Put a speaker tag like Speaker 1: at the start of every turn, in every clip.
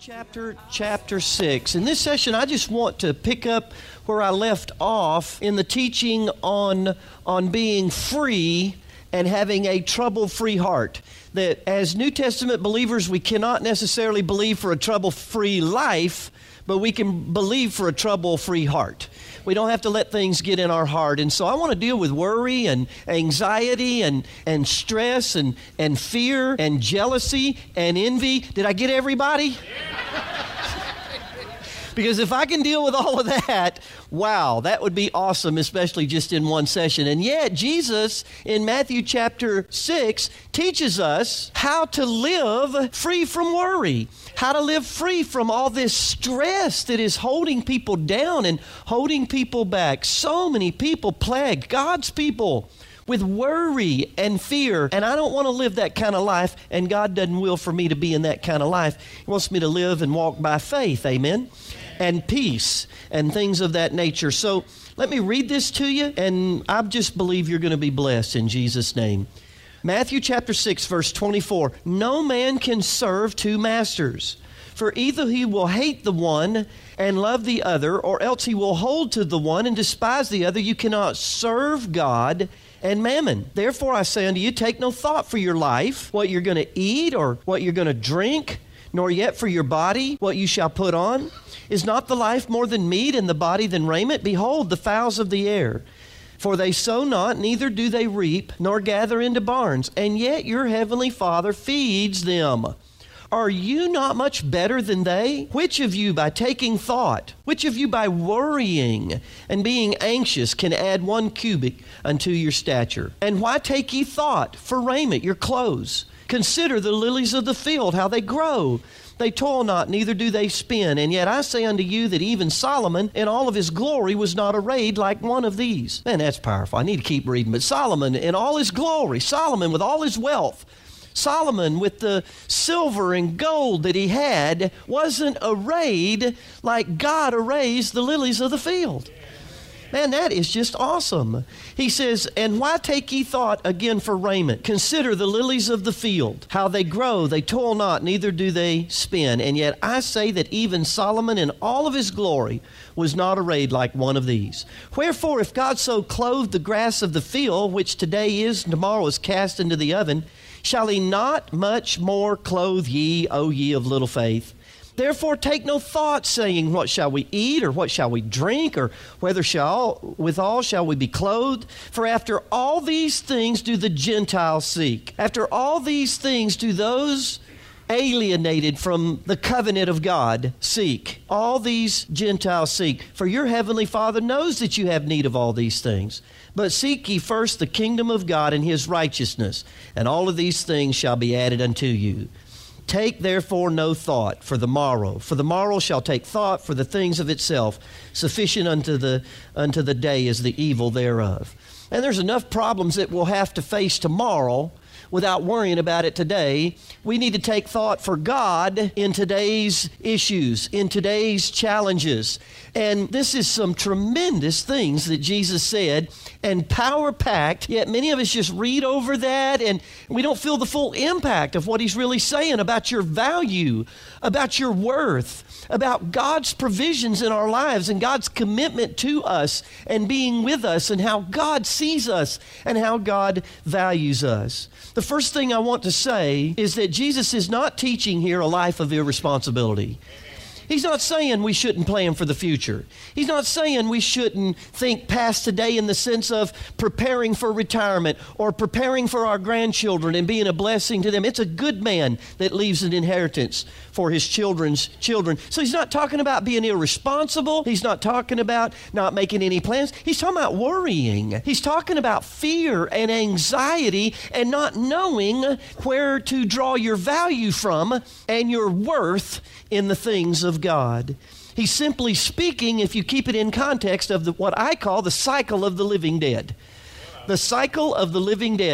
Speaker 1: chapter 6. In this session, I just want to pick up where I left off in the teaching on being free and having a trouble-free heart. That as New Testament believers, we cannot necessarily believe for a trouble-free life, but we can believe for a trouble-free heart. We don't have to let things get in our heart. And so I want to deal with worry and anxiety and stress and fear and jealousy and envy. Did I get everybody? Because if I can deal with all of that, wow, that would be awesome, especially just in one session. And yet, Jesus in Matthew chapter 6 teaches us how to live free from worry, how to live free from all this stress that is holding people down and holding people back. So many people plague God's people with worry and fear, and I don't want to live that kind of life, and God doesn't will for me to be in that kind of life. He wants me to live and walk by faith, amen, and peace and things of that nature. So let me read this to you, and I just believe you're going to be blessed in Jesus' name. Matthew chapter 6, verse 24, "No man can serve two masters, for either he will hate the one and love the other, or else he will hold to the one and despise the other. You cannot serve God and mammon. Therefore I say unto you, take no thought for your life, what you're going to eat or what you're going to drink, nor yet for your body, what you shall put on. Is not the life more than meat, and the body than raiment? Behold, the fowls of the air, for they sow not, neither do they reap, nor gather into barns, and yet your heavenly Father feeds them. Are you not much better than they? Which of you by taking thought, which of you by worrying and being anxious can add 1 cubit unto your stature? And why take ye thought for raiment, your clothes? Consider the lilies of the field, how they grow. They toil not, neither do they spin. And yet I say unto you that even Solomon in all of his glory was not arrayed like one of these." Man, that's powerful. I need to keep reading. But Solomon in all his glory, Solomon with all his wealth, Solomon with the silver and gold that he had wasn't arrayed like God arrays the lilies of the field. Man, that is just awesome. He says, "And why take ye thought again for raiment? Consider the lilies of the field, how they grow, they toil not, neither do they spin. And yet I say that even Solomon in all of his glory was not arrayed like one of these. Wherefore, if God so clothed the grass of the field, which today is and tomorrow is cast into the oven, shall he not much more clothe ye, O ye of little faith? Therefore take no thought, saying, what shall we eat, or what shall we drink, or whether withal shall we be clothed? For after all these things do the Gentiles seek. After all these things do those alienated from the covenant of God seek. All these Gentiles seek. For your heavenly Father knows that you have need of all these things. But seek ye first the kingdom of God and his righteousness, and all of these things shall be added unto you. Take therefore no thought for the morrow shall take thought for the things of itself. Sufficient unto the day is the evil thereof." And there's enough problems that we'll have to face tomorrow without worrying about it today. We need to take thought for God in today's issues, in today's challenges. And this is some tremendous things that Jesus said, and power-packed, yet many of us just read over that and we don't feel the full impact of what he's really saying about your value, about your worth, about God's provisions in our lives and God's commitment to us and being with us and how God sees us and how God values us. The first thing I want to say is that Jesus is not teaching here a life of irresponsibility. He's not saying we shouldn't plan for the future. He's not saying we shouldn't think past today in the sense of preparing for retirement or preparing for our grandchildren and being a blessing to them. It's a good man that leaves an inheritance for his children's children. So he's not talking about being irresponsible. He's not talking about not making any plans. He's talking about worrying. He's talking about fear and anxiety and not knowing where to draw your value from and your worth in the things of God. He's simply speaking, if you keep it in context, of what I call the cycle of the living dead. The cycle of the living dead.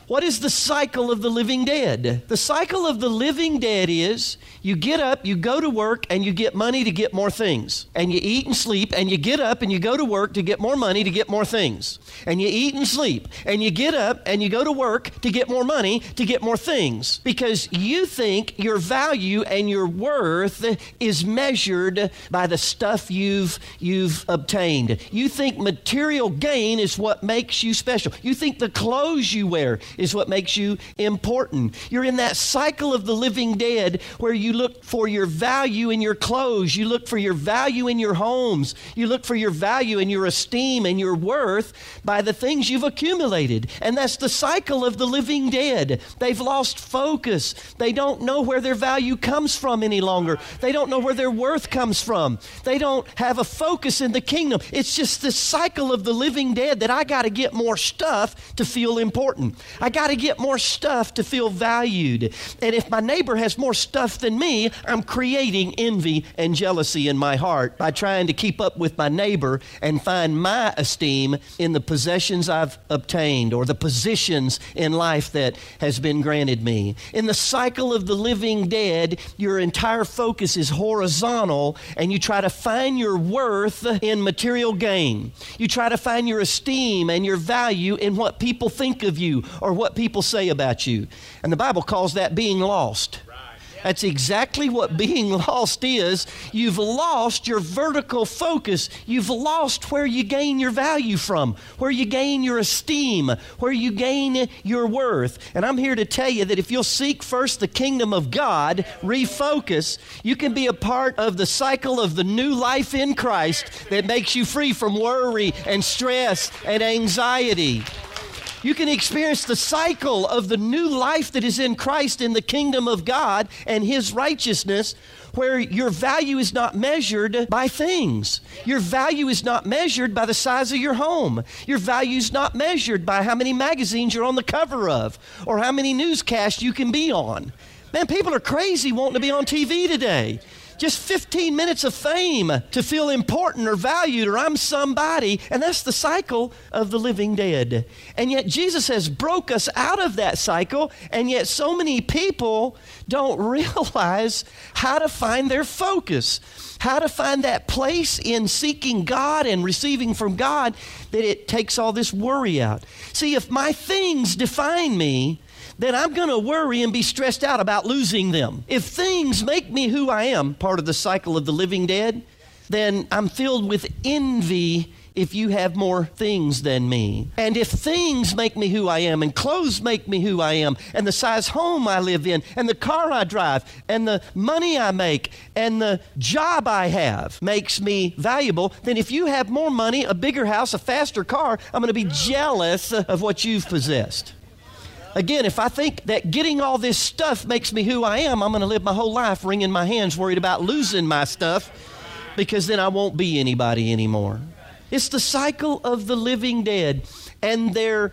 Speaker 1: What is the cycle of the living dead? The cycle of the living dead is you get up, you go to work, and you get money to get more things. And you eat and sleep, and you get up and you go to work to get more money to get more things. And you eat and sleep, and you get up and you go to work to get more money to get more things. Because you think your value and your worth is measured by the stuff you've obtained. You think material gain is what makes you special. You think the clothes you wear is what makes you important. You're in that cycle of the living dead where you look for your value in your clothes. You look for your value in your homes. You look for your value in your esteem and your worth by the things you've accumulated. And that's the cycle of the living dead. They've lost focus. They don't know where their value comes from any longer. They don't know where their worth comes from. They don't have a focus in the kingdom. It's just this cycle of the living dead that I got to get more stuff to feel important. I got to get more stuff to feel valued. And if my neighbor has more stuff than me, I'm creating envy and jealousy in my heart by trying to keep up with my neighbor and find my esteem in the possessions I've obtained or the positions in life that has been granted me. In the cycle of the living dead, your entire focus is horizontal and you try to find your worth in material gain. You try to find your esteem and your value in what people think of you or what people say about you. And the Bible calls that being lost. That's exactly what being lost is. You've lost your vertical focus. You've lost where you gain your value from, where you gain your esteem, where you gain your worth. And I'm here to tell you that if you'll seek first the kingdom of God, refocus, you can be a part of the cycle of the new life in Christ that makes you free from worry and stress and anxiety. You can experience the cycle of the new life that is in Christ in the kingdom of God and His righteousness, where your value is not measured by things. Your value is not measured by the size of your home. Your value is not measured by how many magazines you're on the cover of or how many newscasts you can be on. Man, people are crazy wanting to be on TV today. Just 15 minutes of fame to feel important or valued or I'm somebody. And that's the cycle of the living dead. And yet Jesus has broke us out of that cycle. And yet so many people don't realize how to find their focus, how to find that place in seeking God and receiving from God that it takes all this worry out. See, if my things define me, then I'm going to worry and be stressed out about losing them. If things make me who I am, part of the cycle of the living dead, then I'm filled with envy if you have more things than me. And if things make me who I am, and clothes make me who I am, and the size home I live in, and the car I drive, and the money I make, and the job I have makes me valuable, then if you have more money, a bigger house, a faster car, I'm going to be jealous of what you've possessed. Again, if I think that getting all this stuff makes me who I am, I'm going to live my whole life wringing my hands, worried about losing my stuff, because then I won't be anybody anymore. It's the cycle of the living dead, and their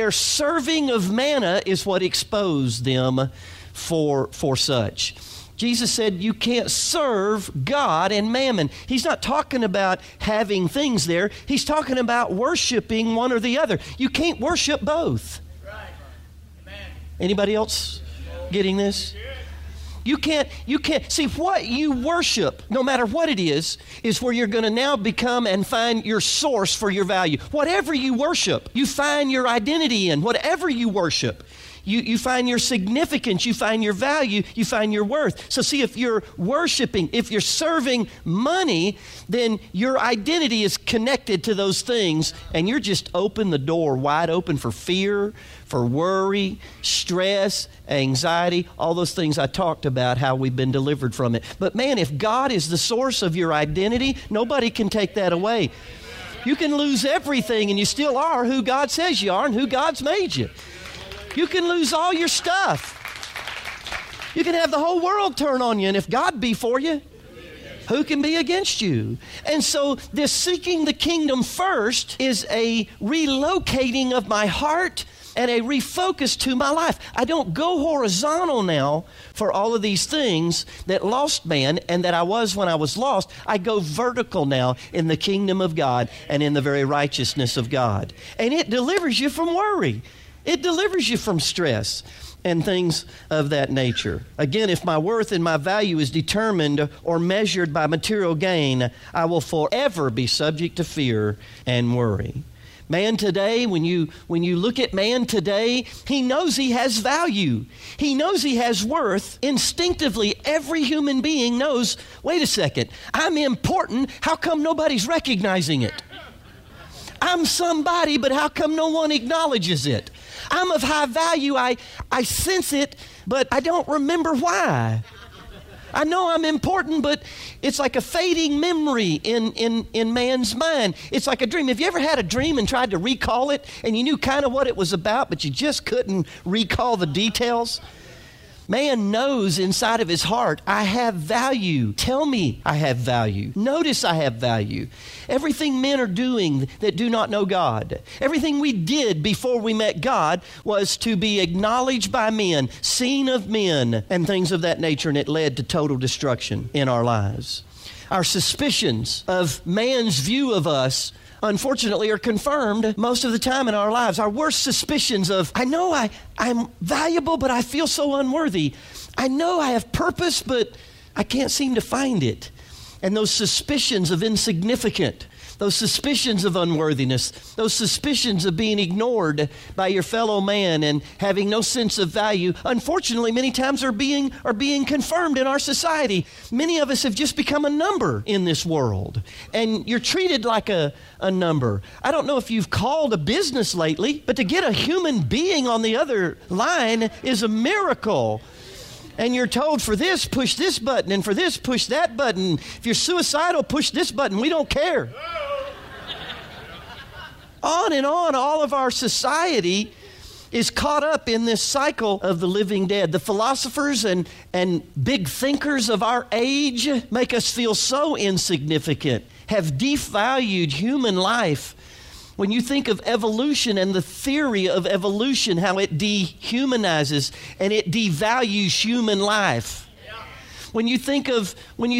Speaker 1: serving of manna is what exposed them for such. Jesus said you can't serve God and mammon. He's not talking about having things there. He's talking about worshiping one or the other. You can't worship both. Anybody else getting this? You can't, see what you worship, no matter what it is where you're going to now become and find your source for your value. Whatever you worship, you find your identity in. Whatever you worship, you find your significance, you find your value, you find your worth. So see, if you're worshiping, if you're serving money, then your identity is connected to those things, and you're just open the door wide open for fear, for worry, stress, anxiety, all those things I talked about, how we've been delivered from it. But man, if God is the source of your identity, nobody can take that away. You can lose everything and you still are who God says you are and who God's made you. You can lose all your stuff. You can have the whole world turn on you, and if God be for you, who can be against you? And so this seeking the kingdom first is a relocating of my heart and a refocus to my life. I don't go horizontal now for all of these things that lost man and that I was when I was lost. I go vertical now in the kingdom of God and in the very righteousness of God. And it delivers you from worry. It delivers you from stress and things of that nature. Again, if my worth and my value is determined or measured by material gain, I will forever be subject to fear and worry. Man today, when you look at man today, he knows he has value. He knows he has worth. Instinctively, every human being knows, wait a second, I'm important. How come nobody's recognizing it? I'm somebody, but how come no one acknowledges it? I'm of high value. I sense it, but I don't remember why. I know I'm important, but it's like a fading memory in man's mind. It's like a dream. Have you ever had a dream and tried to recall it, and you knew kind of what it was about, but you just couldn't recall the details? Man knows inside of his heart, I have value. Tell me I have value. Notice I have value. Everything men are doing that do not know God, everything we did before we met God was to be acknowledged by men, seen of men, and things of that nature, and it led to total destruction in our lives. Our suspicions of man's view of us, unfortunately, are confirmed most of the time in our lives. Our worst suspicions of, I know I'm valuable, but I feel so unworthy. I know I have purpose, but I can't seem to find it. And those suspicions of insignificant, those suspicions of unworthiness, those suspicions of being ignored by your fellow man and having no sense of value, unfortunately, many times are being confirmed in our society. Many of us have just become a number in this world, and you're treated like a number. I don't know if you've called a business lately, but to get a human being on the other line is a miracle. And you're told for this, push this button, and for this, push that button. If you're suicidal, push this button. We don't care. On and on, all of our society is caught up in this cycle of the living dead. The philosophers and big thinkers of our age make us feel so insignificant, have devalued human life. When you think of evolution and the theory of evolution, how it dehumanizes and it devalues human life. When you think of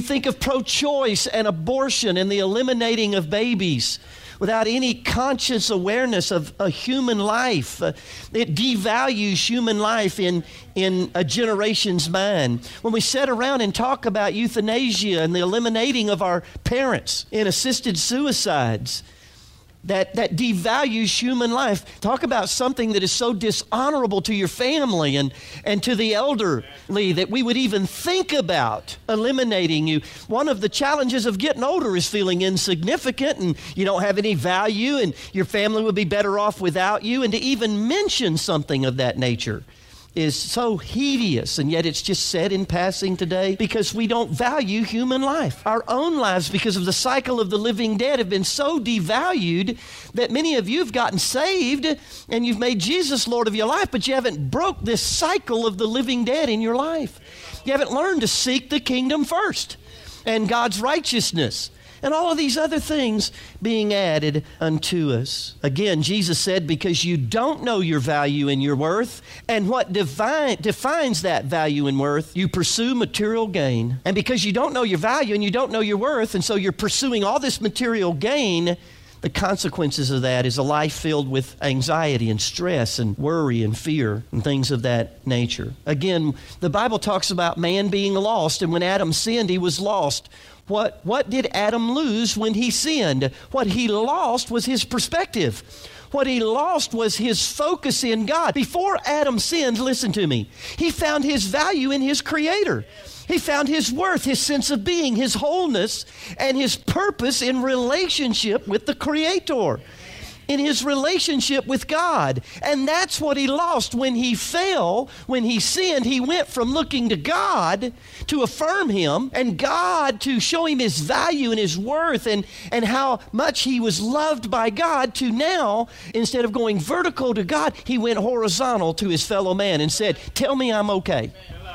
Speaker 1: pro-choice and abortion and the eliminating of babies without any conscious awareness of a human life, it devalues human life in a generation's mind. When we sit around and talk about euthanasia and the eliminating of our parents in assisted suicides, that devalues human life. Talk about something that is so dishonorable to your family and to the elderly that we would even think about eliminating you. One of the challenges of getting older is feeling insignificant and you don't have any value and your family would be better off without you. And to even mention something of that nature is so hideous, and yet it's just said in passing today because we don't value human life. Our own lives, because of the cycle of the living dead, have been so devalued that many of you have gotten saved and you've made Jesus Lord of your life, but you haven't broke this cycle of the living dead in your life. You haven't learned to seek the kingdom first and God's righteousness, and all of these other things being added unto us. Again, Jesus said, because you don't know your value and your worth, and what defines that value and worth, you pursue material gain. And because you don't know your value and you don't know your worth, and so you're pursuing all this material gain, the consequences of that is a life filled with anxiety and stress and worry and fear and things of that nature. Again, the Bible talks about man being lost, and when Adam sinned, he was lost. What did Adam lose when he sinned? What he lost was his perspective. What he lost was his focus in God. Before Adam sinned, listen to me, he found his value in his Creator. He found his worth, his sense of being, his wholeness, and his purpose in relationship with the Creator, in his relationship with God. And that's what he lost when he fell, when he sinned. He went from looking to God to affirm him and God to show him his value and his worth and how much he was loved by God, to now, instead of going vertical to God, he went horizontal to his fellow man and said, tell me I'm okay.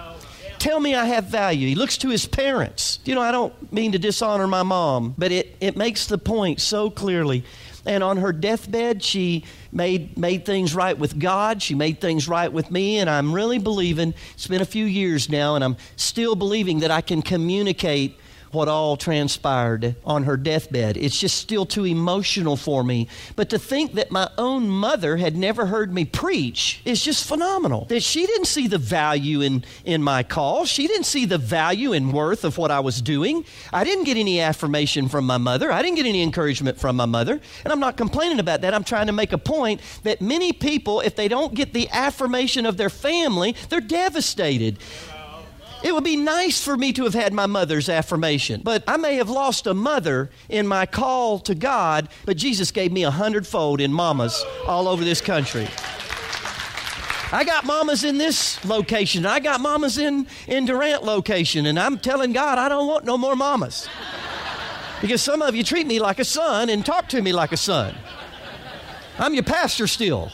Speaker 1: Tell me I have value. He looks to his parents. You know, I don't mean to dishonor my mom, but it makes the point so clearly. And on her deathbed, she made things right with God. She made things right with me. And I'm really believing, it's been a few years now, and I'm still believing that I can communicate what all transpired on her deathbed. It's just still too emotional for me. But to think that my own mother had never heard me preach is just phenomenal. That she didn't see the value in my call. She didn't see the value and worth of what I was doing. I didn't get any affirmation from my mother. I didn't get any encouragement from my mother. And I'm not complaining about that. I'm trying to make a point that many people, if they don't get the affirmation of their family, they're devastated. It would be nice for me to have had my mother's affirmation, but I may have lost a mother in my call to God, but Jesus gave me 100-fold in mamas all over this country. I got mamas in this location. I got mamas in Durant location, and I'm telling God I don't want no more mamas. Because some of you treat me like a son and talk to me like a son. I'm your pastor still.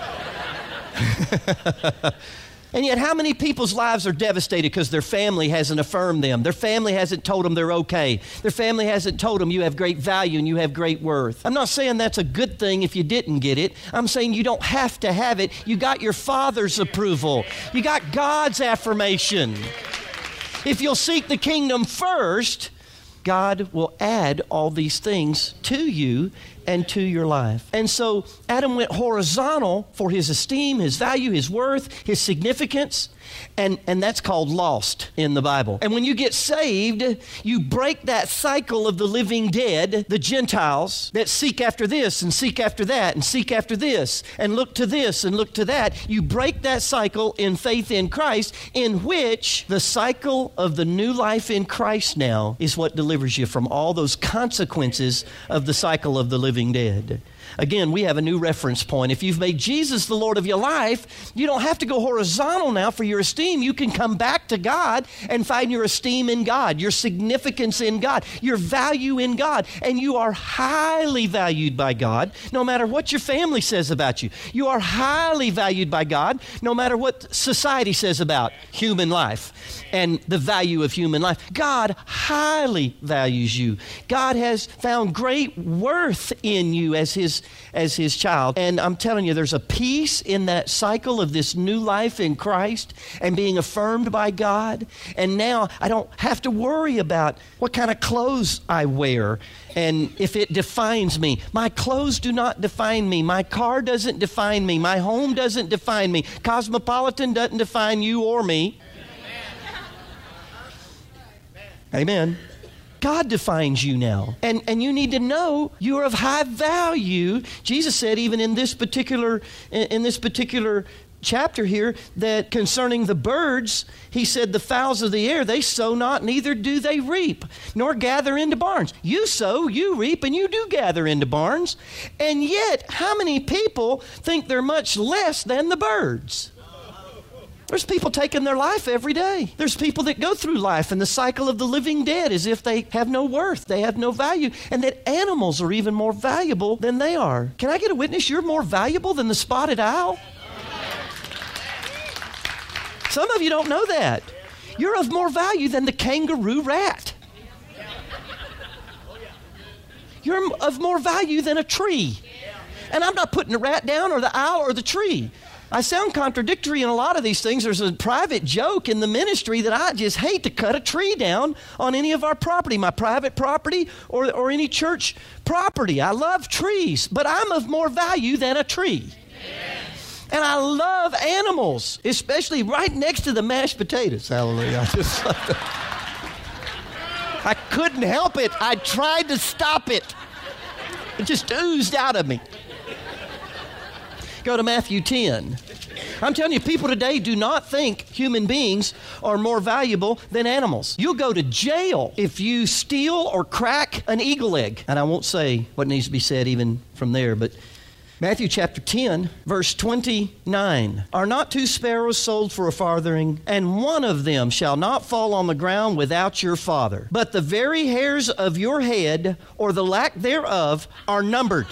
Speaker 1: And yet how many people's lives are devastated because their family hasn't affirmed them? Their family hasn't told them they're okay. Their family hasn't told them you have great value and you have great worth. I'm not saying that's a good thing if you didn't get it. I'm saying you don't have to have it. You got your Father's approval. You got God's affirmation. If you'll seek the kingdom first, God will add all these things to you and to your life. And so Adam went horizontal for his esteem, his value, his worth, his significance, and that's called lost in the Bible. And when you get saved, you break that cycle of the living dead, the Gentiles that seek after this and seek after that and seek after this and look to this and look to that. You break that cycle in faith in Christ, in which the cycle of the new life in Christ now is what delivers you from all those consequences of the cycle of the living dead. Again, we have a new reference point. If you've made Jesus the Lord of your life, you don't have to go horizontal now for your esteem. You can come back to God and find your esteem in God, your significance in God, your value in God. And you are highly valued by God, no matter what your family says about you. You are highly valued by God, no matter what society says about human life and the value of human life. God highly values you. God has found great worth in you as his child. And I'm telling you, there's a peace in that cycle of this new life in Christ and being affirmed by God. And now I don't have to worry about what kind of clothes I wear and if it defines me. My clothes do not define me. My car doesn't define me. My home doesn't define me. Cosmopolitan doesn't define you or me. Amen. God defines you now. And you need to know you are of high value. Jesus said even in this particular chapter here that concerning the birds, he said the fowls of the air, they sow not, neither do they reap, nor gather into barns. You sow, you reap, and you do gather into barns. And yet, how many people think they're much less than the birds? There's people taking their life every day. There's people that go through life in the cycle of the living dead as if they have no worth, they have no value, and that animals are even more valuable than they are. Can I get a witness? You're more valuable than the spotted owl? Some of you don't know that. You're of more value than the kangaroo rat. You're of more value than a tree. And I'm not putting the rat down or the owl or the tree. I sound contradictory in a lot of these things. There's a private joke in the ministry that I just hate to cut a tree down on any of our property, my private property or any church property. I love trees, but I'm of more value than a tree. And I love animals, especially right next to the mashed potatoes. Hallelujah. I couldn't help it. I tried to stop it. It just oozed out of me. Go to Matthew 10. I'm telling you, people today do not think human beings are more valuable than animals. You'll go to jail if you steal or crack an eagle egg. And I won't say what needs to be said even from there, but Matthew chapter 10, verse 29. Are not two sparrows sold for a farthing, and one of them shall not fall on the ground without your Father? But the very hairs of your head, or the lack thereof, are numbered.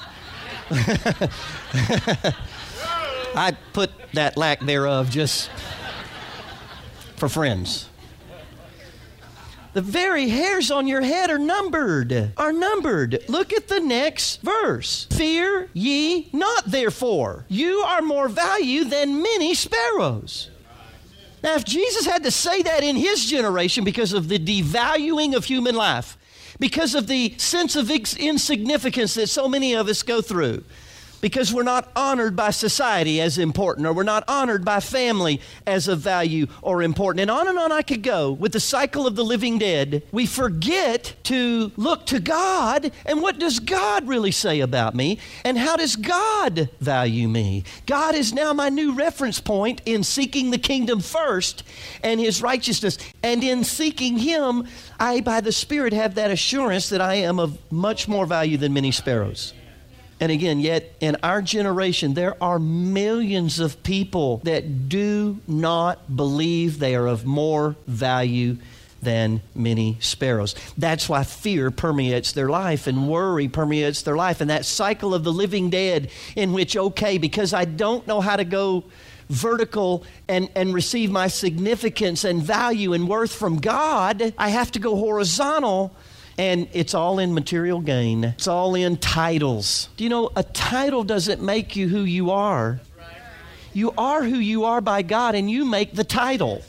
Speaker 1: I put that lack thereof just for friends. The very hairs on your head are numbered. Look at the next verse. Fear ye not, therefore. You are more value than many sparrows. Now, if Jesus had to say that in his generation because of the devaluing of human life, because of the sense of insignificance that so many of us go through, because we're not honored by society as important, or we're not honored by family as of value or important. And on I could go with the cycle of the living dead. We forget to look to God, and what does God really say about me? And how does God value me? God is now my new reference point in seeking the kingdom first and his righteousness. And in seeking him, I, by the Spirit, have that assurance that I am of much more value than many sparrows. And again, yet in our generation, there are millions of people that do not believe they are of more value than many sparrows. That's why fear permeates their life and worry permeates their life. And that cycle of the living dead in which, okay, because I don't know how to go vertical and receive my significance and value and worth from God, I have to go horizontal. And it's all in material gain. It's all in titles. Do you know, a title doesn't make you who you are. You are who you are by God, and you make the title.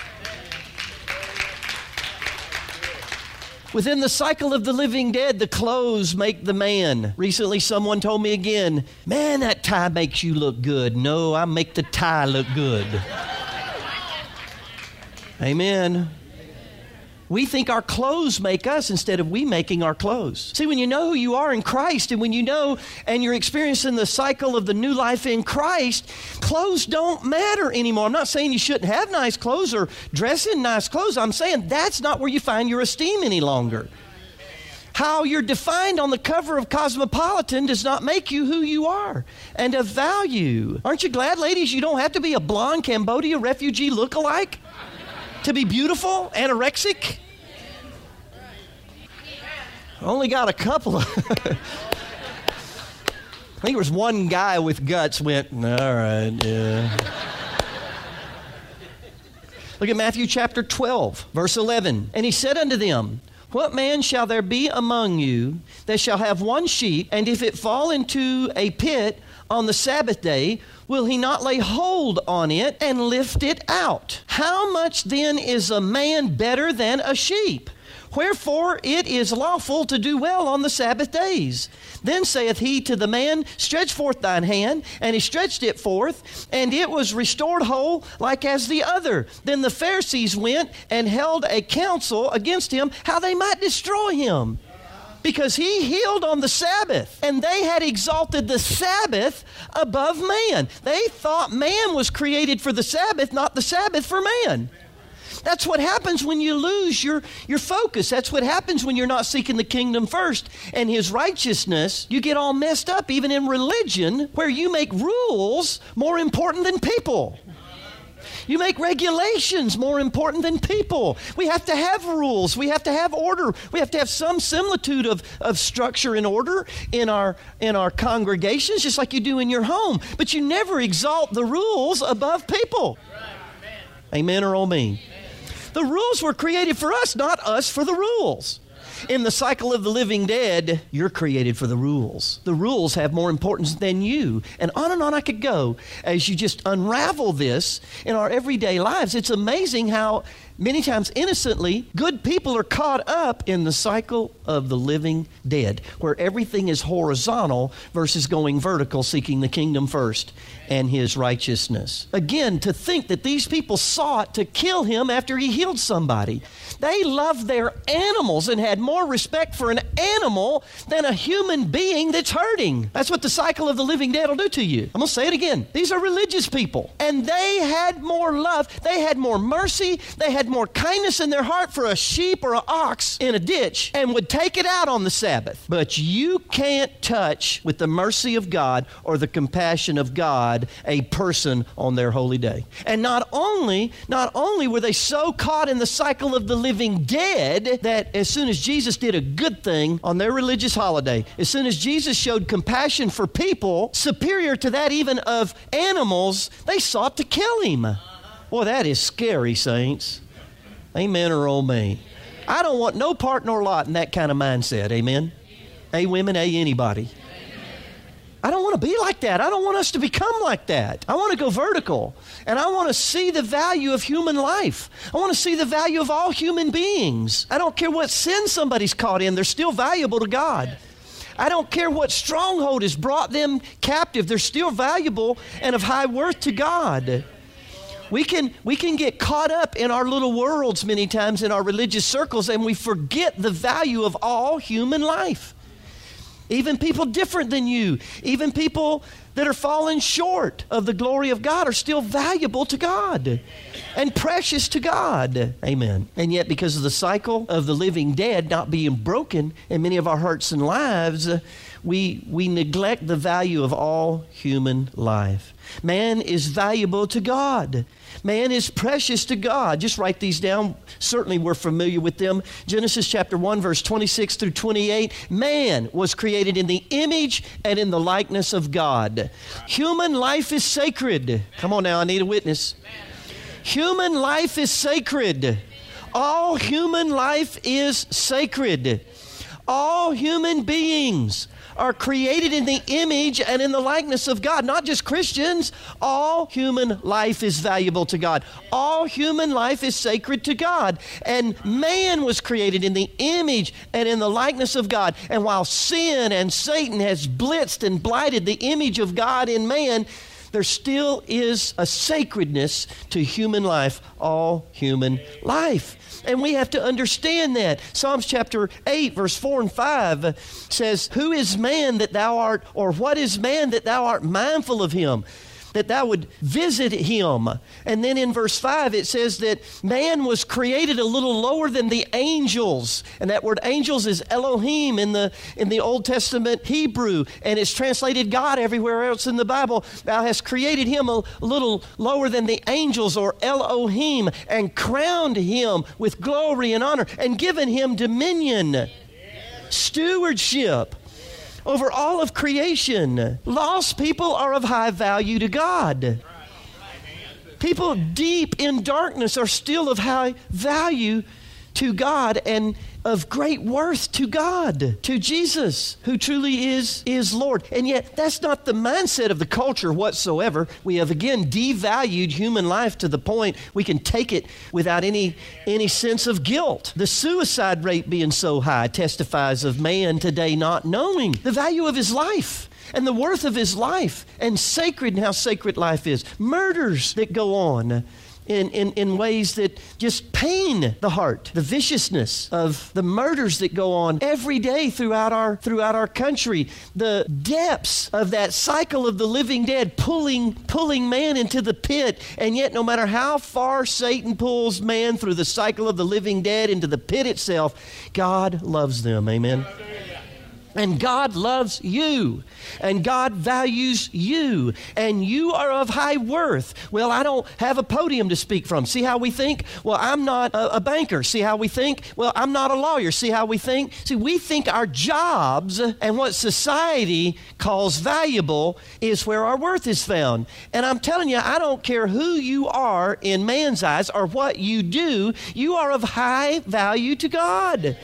Speaker 1: Within the cycle of the living dead, the clothes make the man. Recently, someone told me again, man, that tie makes you look good. No, I make the tie look good. Amen. We think our clothes make us instead of we making our clothes. See, when you know who you are in Christ, and when you know and you're experiencing the cycle of the new life in Christ, clothes don't matter anymore. I'm not saying you shouldn't have nice clothes or dress in nice clothes. I'm saying that's not where you find your esteem any longer. How you're defined on the cover of Cosmopolitan does not make you who you are and of value. Aren't you glad, ladies, you don't have to be a blonde Cambodia refugee look-alike to be beautiful, anorexic? I only got a couple of... I think there was one guy with guts went, all right, yeah. Look at Matthew chapter 12, verse 11. And he said unto them, what man shall there be among you that shall have one sheep, and if it fall into a pit on the Sabbath day, will he not lay hold on it and lift it out? How much then is a man better than a sheep? Wherefore it is lawful to do well on the Sabbath days. Then saith he to the man, stretch forth thine hand. And he stretched it forth, and it was restored whole like as the other. Then the Pharisees went and held a council against him, how they might destroy him, because he healed on the Sabbath. And they had exalted the Sabbath above man. They thought man was created for the Sabbath, not the Sabbath for man. That's what happens when you lose your focus. That's what happens when you're not seeking the kingdom first and his righteousness. You get all messed up, even in religion, where you make rules more important than people. You make regulations more important than people. We have to have rules. We have to have order. We have to have some similitude of structure and order in our congregations, just like you do in your home. But you never exalt the rules above people. Amen or oh me. The rules were created for us, not us for the rules. In the cycle of the living dead, you're created for the rules. The rules have more importance than you. And on I could go as you just unravel this in our everyday lives. It's amazing how many times innocently, good people are caught up in the cycle of the living dead, where everything is horizontal versus going vertical, seeking the kingdom first and his righteousness. Again, to think that these people sought to kill him after he healed somebody. They loved their animals and had more respect for an animal than a human being that's hurting. That's what the cycle of the living dead will do to you. I'm going to say it again. These are religious people, and they had more love. They had more mercy. They had more kindness in their heart for a sheep or an ox in a ditch and would take it out on the Sabbath. But you can't touch, with the mercy of God or the compassion of God, a person on their holy day. And not only were they so caught in the cycle of the living dead that as soon as Jesus did a good thing on their religious holiday, as soon as Jesus showed compassion for people superior to that even of animals, they sought to kill him. Boy, that is scary, saints. Amen or oh me. I don't want no part nor lot in that kind of mindset. Amen. A women, a anybody. I don't want want to be like that. I don't want us to become like that. I want to go vertical. And I want to see the value of human life. I want to see the value of all human beings. I don't care what sin somebody's caught in. They're still valuable to God. I don't care what stronghold has brought them captive. They're still valuable and of high worth to God. We can get caught up in our little worlds many times in our religious circles, and we forget the value of all human life. Even people different than you, even people that are falling short of the glory of God are still valuable to God and precious to God. Amen. And yet, because of the cycle of the living dead not being broken in many of our hearts and lives, we neglect the value of all human life. Man is valuable to God. Man is precious to God. Just write these down. Certainly we're familiar with them. Genesis chapter 1, verse 26 through 28. Man was created in the image and in the likeness of God. Human life is sacred. Come on now, I need a witness. Human life is sacred. All human life is sacred. All human beings are created in the image and in the likeness of God. Not just Christians. All human life is valuable to God. All human life is sacred to God. And man was created in the image and in the likeness of God. And while sin and Satan has blitzed and blighted the image of God in man, there still is a sacredness to human life, all human life. And we have to understand that. Psalms chapter 8, verse 4 and 5 says, "Who is man that thou art, or what is man that thou art mindful of him, that thou would visit him?" And then in verse 5 it says that man was created a little lower than the angels. And that word angels is Elohim in the Old Testament Hebrew, and it's translated God everywhere else in the Bible. Thou hast created him a little lower than the angels, or Elohim, and crowned him with glory and honor, and given him dominion, stewardship over all of creation. Lost people are of high value to God. People deep in darkness are still of high value to God and of great worth to God, to Jesus, who truly is Lord. And yet, that's not the mindset of the culture whatsoever. We have again devalued human life to the point we can take it without any sense of guilt. The suicide rate being so high testifies of man today not knowing the value of his life and the worth of his life, and sacred and how sacred life is. Murders that go on in ways that just pain the heart. The viciousness of the murders that go on every day throughout our country. The depths of that cycle of the living dead pulling man into the pit. And yet, no matter how far Satan pulls man through the cycle of the living dead into the pit itself, God loves them. Amen. And God loves you, and God values you, and you are of high worth. Well, I don't have a podium to speak from. See how we think? Well, I'm not a banker. See how we think? Well, I'm not a lawyer. See how we think? See, we think our jobs and what society calls valuable is where our worth is found. And I'm telling you, I don't care who you are in man's eyes or what you do, you are of high value to God.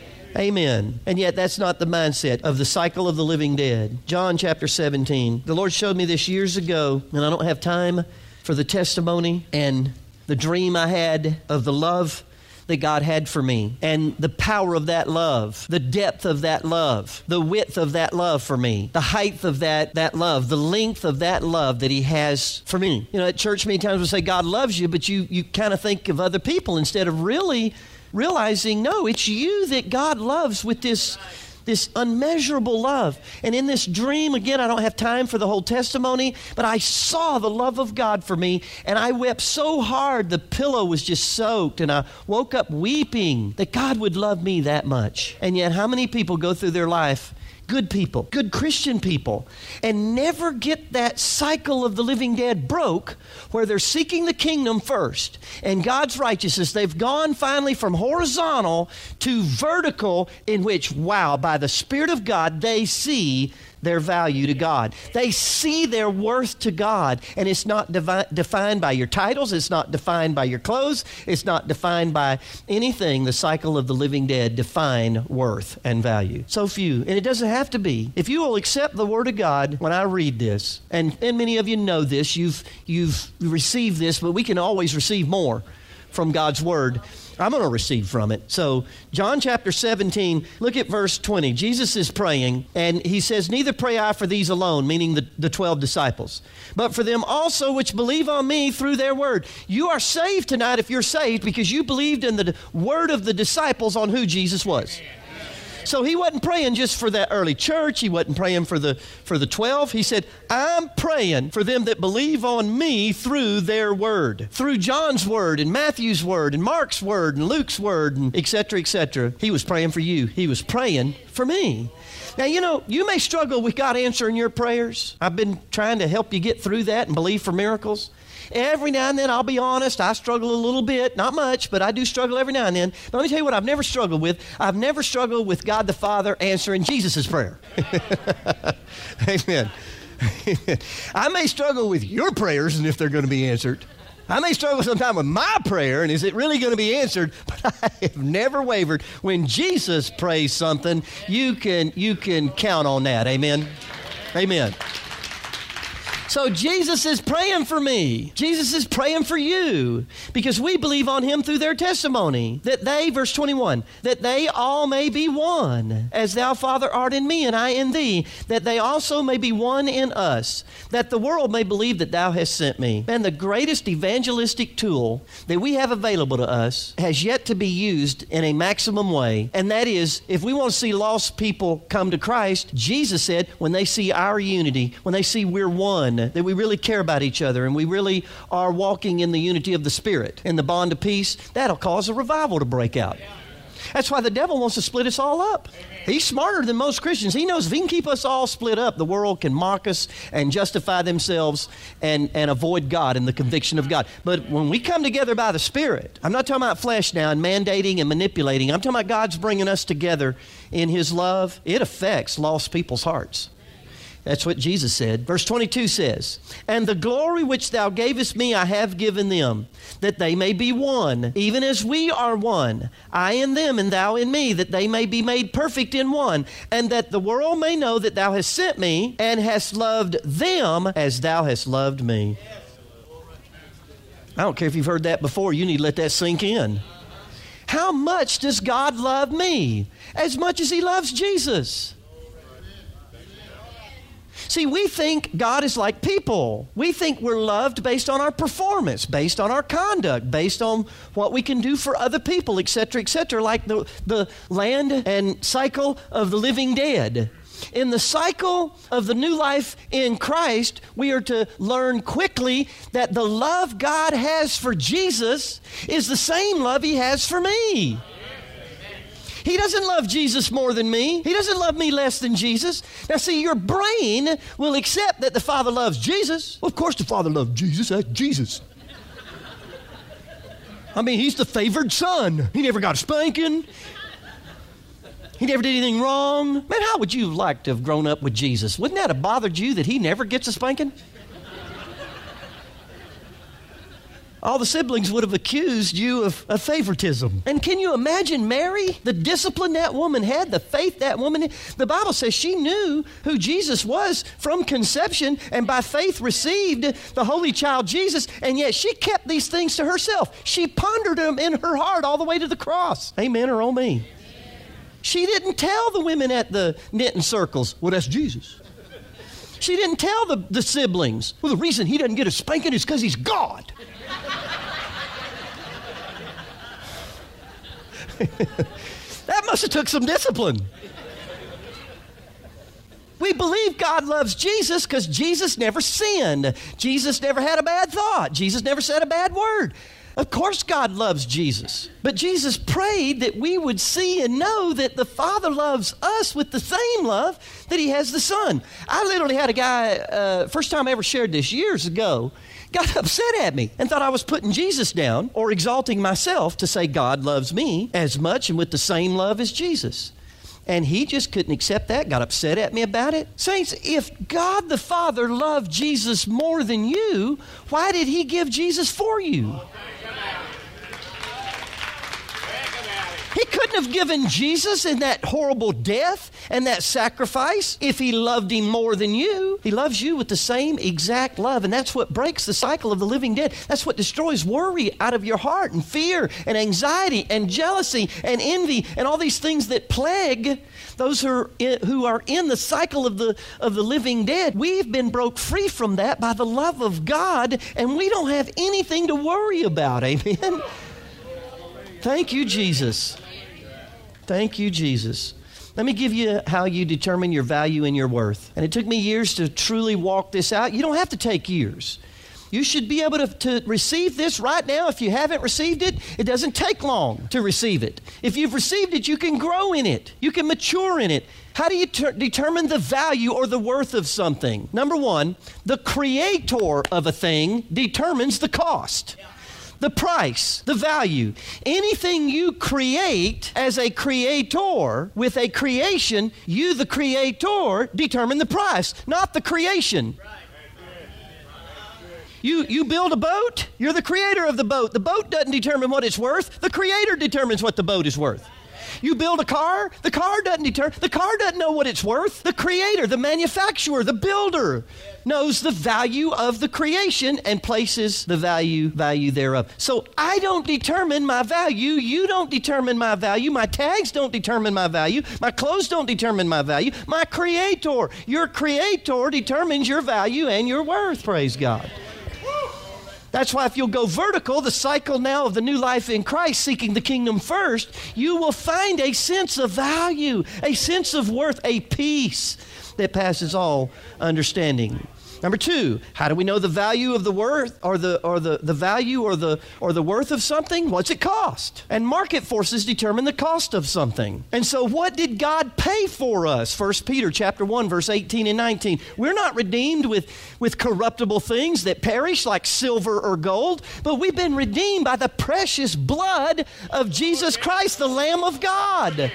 Speaker 1: Amen. And yet that's not the mindset of the cycle of the living dead. John chapter 17. The Lord showed me this years ago, and I don't have time for the testimony and the dream I had of the love that God had for me, and the power of that love, the depth of that love, the width of that love for me, the height of that love, the length of that love that He has for me. You know, at church many times we say God loves you, but you kind of think of other people instead of really realizing, no, it's you that God loves with this unmeasurable love. And in this dream, again, I don't have time for the whole testimony, but I saw the love of God for me, and I wept so hard the pillow was just soaked, and I woke up weeping that God would love me that much. And yet, how many people go through their life, good people, good Christian people, and never get that cycle of the living dead broke, where they're seeking the kingdom first and God's righteousness. They've gone finally from horizontal to vertical, in which, wow, by the Spirit of God, they see their value to God. They see their worth to God, and it's not defined by your titles. It's not defined by your clothes. It's not defined by anything. The cycle of the living dead define worth and value. So few, and it doesn't have to be. If you will accept the Word of God when I read this, and many of you know this, you've received this, but we can always receive more from God's Word. I'm going to receive from it. So John chapter 17, look at verse 20. Jesus is praying, and he says, neither pray I for these alone, meaning the 12 disciples, but for them also which believe on me through their word. You are saved tonight if you're saved because you believed in the word of the disciples on who Jesus was. So he wasn't praying just for that early church. He wasn't praying for the 12. He said, I'm praying for them that believe on me through their word. Through John's word and Matthew's word and Mark's word and Luke's word and et cetera, et cetera. He was praying for you. He was praying for me. Now, you know, you may struggle with God answering your prayers. I've been trying to help you get through that and believe for miracles. Every now and then, I'll be honest, I struggle a little bit, not much, but I do struggle every now and then. But let me tell you what I've never struggled with. I've never struggled with God the Father answering Jesus' prayer. Amen. I may struggle with your prayers and if they're going to be answered. I may struggle sometime with my prayer and is it really going to be answered? But I have never wavered. When Jesus prays something, you can count on that. Amen. Amen. So Jesus is praying for me. Jesus is praying for you because we believe on him through their testimony that they, verse 21, that they all may be one as thou, Father, art in me and I in thee, that they also may be one in us, that the world may believe that thou hast sent me. And the greatest evangelistic tool that we have available to us has yet to be used in a maximum way. And that is, if we want to see lost people come to Christ, Jesus said, when they see our unity, when they see we're one, that we really care about each other and we really are walking in the unity of the Spirit and the bond of peace, that'll cause a revival to break out. That's why the devil wants to split us all up. He's smarter than most Christians. He knows if he can keep us all split up, the world can mock us and justify themselves and avoid God and the conviction of God. But when we come together by the Spirit, I'm not talking about flesh now and mandating and manipulating. I'm talking about God's bringing us together in his love. It affects lost people's hearts. That's what Jesus said. Verse 22 says, and the glory which thou gavest me I have given them, that they may be one, even as we are one, I in them and thou in me, that they may be made perfect in one, and that the world may know that thou hast sent me and hast loved them as thou hast loved me. I don't care if you've heard that before. You need to let that sink in. How much does God love me? As much as he loves Jesus. See, we think God is like people. We think we're loved based on our performance, based on our conduct, based on what we can do for other people, et cetera, like the land and cycle of the living dead. In the cycle of the new life in Christ, we are to learn quickly that the love God has for Jesus is the same love he has for me. He doesn't love Jesus more than me. He doesn't love me less than Jesus. Now see, your brain will accept that the Father loves Jesus. Well, of course the Father loves Jesus. That's Jesus. I mean, he's the favored son. He never got a spanking. He never did anything wrong. Man, how would you like to have grown up with Jesus? Wouldn't that have bothered you that he never gets a spanking? All the siblings would have accused you of favoritism. And can you imagine Mary, the discipline that woman had, the faith that woman had? The Bible says she knew who Jesus was from conception and by faith received the Holy Child Jesus, and yet she kept these things to herself. She pondered them in her heart all the way to the cross. Amen or oh me. She didn't tell the women at the knitting circles, well, that's Jesus. She didn't tell the siblings, well, the reason he doesn't get a spanking is because he's God. That must have took some discipline. We believe God loves Jesus because Jesus never sinned. Jesus never had a bad thought. Jesus never said a bad word. Of course God loves Jesus. But Jesus prayed that we would see and know that the Father loves us with the same love that he has the Son. I literally had a guy, first time I ever shared this years ago, got upset at me and thought I was putting Jesus down or exalting myself to say God loves me as much and with the same love as Jesus. And he just couldn't accept that, got upset at me about it. Saints, if God the Father loved Jesus more than you, why did he give Jesus for you? He couldn't have given Jesus in that horrible death and that sacrifice if he loved him more than you. He loves you with the same exact love, and that's what breaks the cycle of the living dead. That's what destroys worry out of your heart, and fear and anxiety and jealousy and envy and all these things that plague those who are in the cycle of the living dead. We've been broke free from that by the love of God, and we don't have anything to worry about. Amen. Thank you, Jesus. Thank you, Jesus. Let me give you how you determine your value and your worth. And it took me years to truly walk this out. You don't have to take years. You should be able to receive this right now. If you haven't received it, it doesn't take long to receive it. If you've received it, you can grow in it. You can mature in it. How do you determine the value or the worth of something? Number one, the creator of a thing determines the cost. The price, the value. Anything you create as a creator with a creation, you, the creator, determine the price, not the creation. You build a boat, you're the creator of the boat. The boat doesn't determine what it's worth. The creator determines what the boat is worth. You build a car, the car doesn't know what it's worth. The creator, the manufacturer, the builder knows the value of the creation and places the value thereof. So I don't determine my value. You don't determine my value. My tags don't determine my value. My clothes don't determine my value. My creator, your creator determines your value and your worth. Praise God. That's why if you'll go vertical, the cycle now of the new life in Christ, seeking the kingdom first, you will find a sense of value, a sense of worth, a peace that passes all understanding. Number two, how do we know the value of the worth or the value or the worth of something? What's it cost? And market forces determine the cost of something. And so what did God pay for us? 1 Peter chapter 1, verse 18 and 19. We're not redeemed with corruptible things that perish like silver or gold, but we've been redeemed by the precious blood of Jesus Christ, the Lamb of God.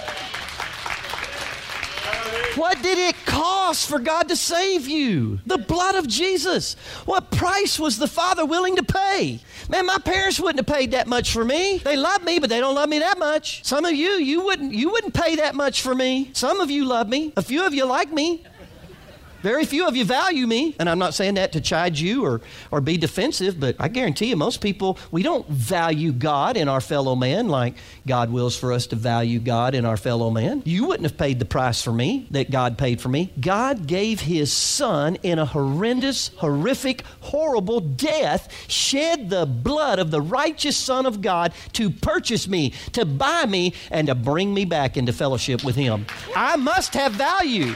Speaker 1: What did it cost for God to save you? The blood of Jesus. What price was the Father willing to pay? Man, my parents wouldn't have paid that much for me. They love me, but they don't love me that much. Some of you wouldn't pay that much for me. Some of you love me. A few of you like me. Very few of you value me. And I'm not saying that to chide you or be defensive, but I guarantee you most people, we don't value God in our fellow man like God wills for us to value God in our fellow man. You wouldn't have paid the price for me that God paid for me. God gave his son in a horrendous, horrific, horrible death, shed the blood of the righteous Son of God to purchase me, to buy me, and to bring me back into fellowship with him. I must have value.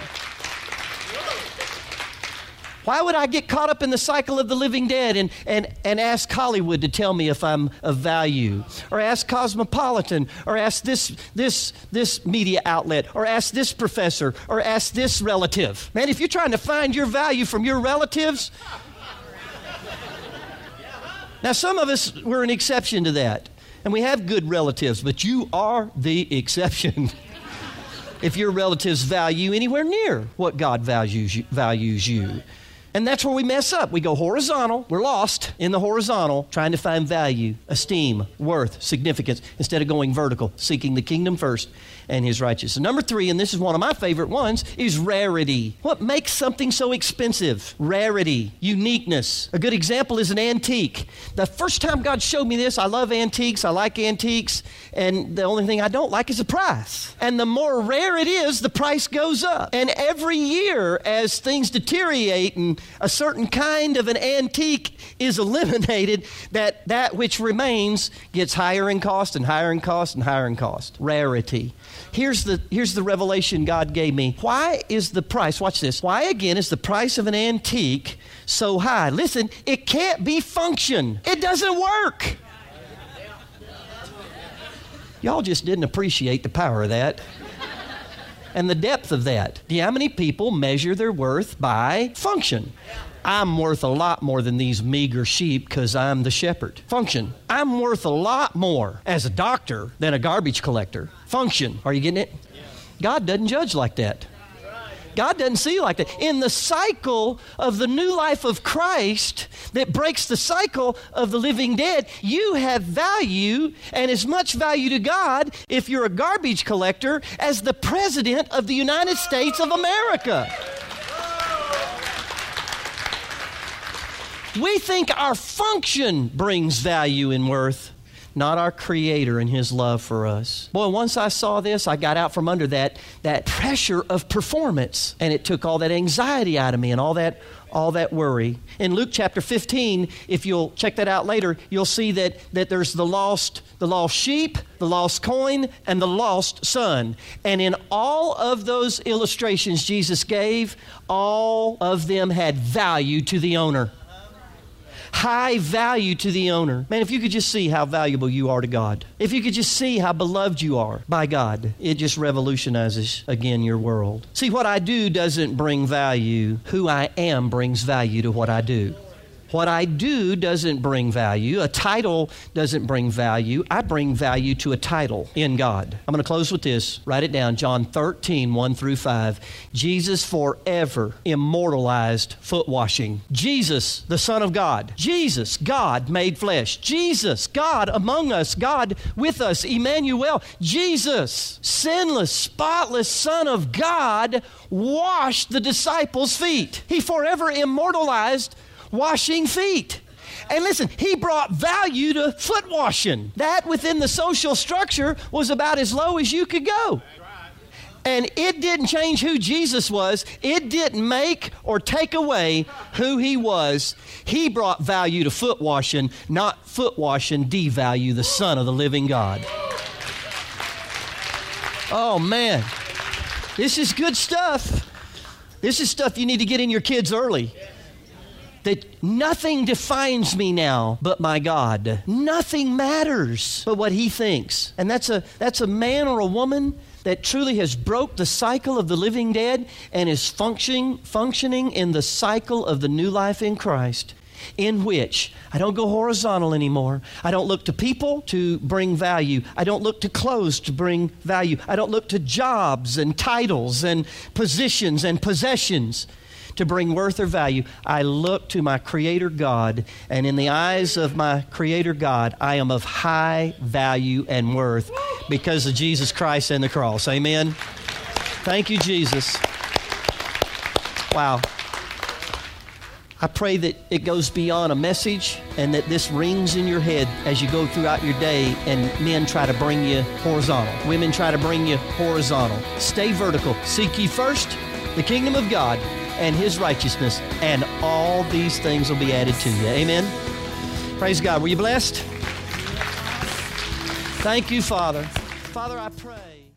Speaker 1: Why would I get caught up in the cycle of the living dead and ask Hollywood to tell me if I'm of value? Or ask Cosmopolitan, or ask this media outlet, or ask this professor, or ask this relative. Man, if you're trying to find your value from your relatives, now some of us, we're an exception to that. And we have good relatives, but you are the exception. If your relatives value anywhere near what God values you. And that's where we mess up. We go horizontal. We're lost in the horizontal, trying to find value, esteem, worth, significance, instead of going vertical, seeking the kingdom first and his righteousness. And number three, and this is one of my favorite ones, is rarity. What makes something so expensive? Rarity, uniqueness. A good example is an antique. The first time God showed me this, I love antiques, I like antiques, and the only thing I don't like is the price. And the more rare it is, the price goes up. And every year, as things deteriorate and a certain kind of an antique is eliminated, that which remains gets higher in cost and higher in cost and higher in cost. Rarity. Here's the revelation God gave me. Why is the price, watch this, why again is the price of an antique so high? Listen, it can't be function. It doesn't work. Y'all just didn't appreciate the power of that. And the depth of that. Do you know how many people measure their worth by function? I'm worth a lot more than these meager sheep because I'm the shepherd. Function. I'm worth a lot more as a doctor than a garbage collector. Function. Are you getting it? God doesn't judge like that. God doesn't see you like that. In the cycle of the new life of Christ that breaks the cycle of the living dead, you have value and as much value to God if you're a garbage collector as the President of the United States of America. We think our function brings value and worth, not our Creator and His love for us. Boy, once I saw this, I got out from under that pressure of performance, and it took all that anxiety out of me and all that worry. In Luke chapter 15, if you'll check that out later, you'll see that there's the lost sheep, the lost coin, and the lost son. And in all of those illustrations Jesus gave, all of them had value to the owner. High value to the owner. Man, if you could just see how valuable you are to God, if you could just see how beloved you are by God, it just revolutionizes, again, your world. See, what I do doesn't bring value. Who I am brings value to what I do. What I do doesn't bring value. A title doesn't bring value. I bring value to a title in God. I'm going to close with this. Write it down. John 13, 1 through 5. Jesus forever immortalized foot washing. Jesus, the Son of God. Jesus, God made flesh. Jesus, God among us. God with us. Emmanuel. Jesus, sinless, spotless Son of God, washed the disciples' feet. He forever immortalized washing feet. And listen, He brought value to foot washing. That within the social structure was about as low as you could go. And it didn't change who Jesus was. It didn't make or take away who He was. He brought value to foot washing, not foot washing devalue the Son of the living God. Oh man, this is good stuff. This is stuff you need to get in your kids early. That nothing defines me now but my God. Nothing matters but what He thinks. And that's a man or a woman that truly has broke the cycle of the living dead and is functioning in the cycle of the new life in Christ, in which I don't go horizontal anymore. I don't look to people to bring value. I don't look to clothes to bring value. I don't look to jobs and titles and positions and possessions to bring worth or value. I look to my Creator God, and in the eyes of my Creator God, I am of high value and worth because of Jesus Christ and the cross. Amen. Thank you, Jesus. Wow. I pray that it goes beyond a message and that this rings in your head as you go throughout your day and men try to bring you horizontal. Women try to bring you horizontal. Stay vertical. Seek ye first the kingdom of God and His righteousness, and all these things will be added to you. Amen. Praise God. Were you blessed? Thank you, Father. Father, I pray.